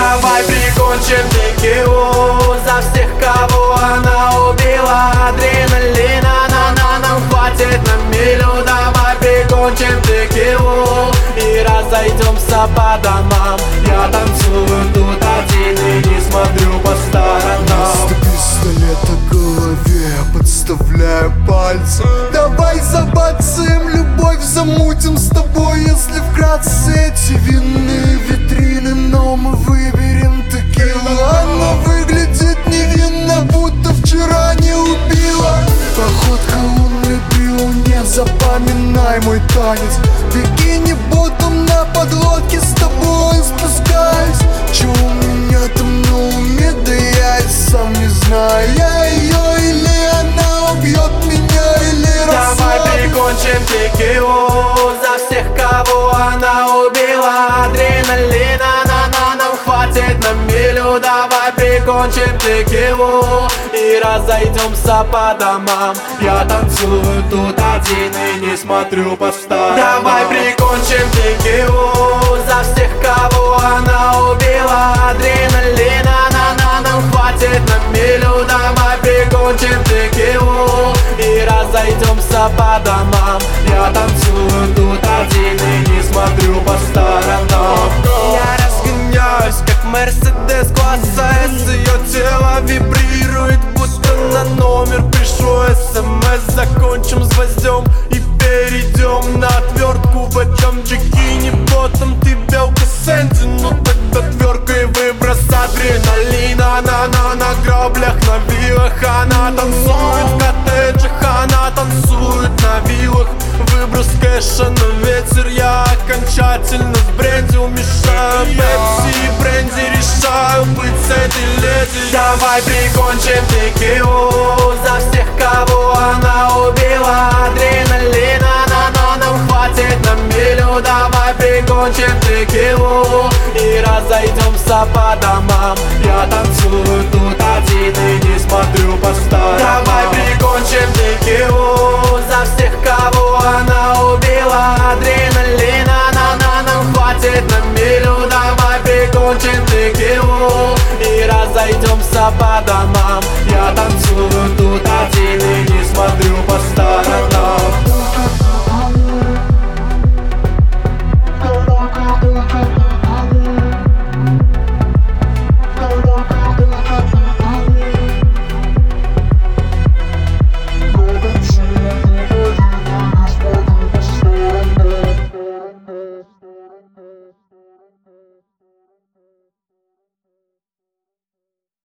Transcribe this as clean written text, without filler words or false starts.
Давай прикончим текилу за всех, кого она убила. Адреналина нам хватит на милю. Давай прикончим текилу и разойдемся по домам. Я танцую тут один и не смотрю по сторонам. Вместо пистолета в голове подставляю пальцы. Давай забацаем любовь, замутим с тобой. Если вкратце эти винные витрины, но мы выберем текилу. Она выглядит невинно, будто вчера не убила. Походка лунный брил, не запоминай мой танец. Бикини ботом на подлодке с тобой спускаюсь. Чё у меня там на уме, да я и сам не знаю. Я ее или она убьет меня, или Давай прикончим текилу за всех, кого она убила. Адреналина нам хватит на милю. Давай прикончим текилу и разойдемся по домам. Я танцую тут один и не смотрю по сторонам. Давай прикончим текилу за всех, кого она убила. Адреналина нам хватит на милю. Давай прикончим текилу и разойдемся по домам. Я танцую тут один и не смотрю по сторонам. Я разгоняюсь, как Мерседес класса С. Ее тело вибрирует, будто на номер пришло СМС. Закончим с гвоздем и перейдем на отвертку. В этом джекине ботом ты белка Сэнди. Ну тогда тверка и выброс адреналина. Она на граблях, на вилах. Она танцует в коттеджах, она танцует на виллах. Выброс кэша на ветер. Я окончательно сбрендил, мешаю пепси и бренди. Решаю быть с этой леди. Давай прикончим текилу за всех, кого она убила. Адреналина нам хватит на милю. Давай прикончим текилу и разойдемся по домам. Я танцую тут один и не смотрю по сторонам. Давай прикончим текилу за всех, кого она убила. Адреналина нам хватит на милю. Давай прикончим текилу и разойдемся по домам. Я танцую тут один и не смотрю по сторонам.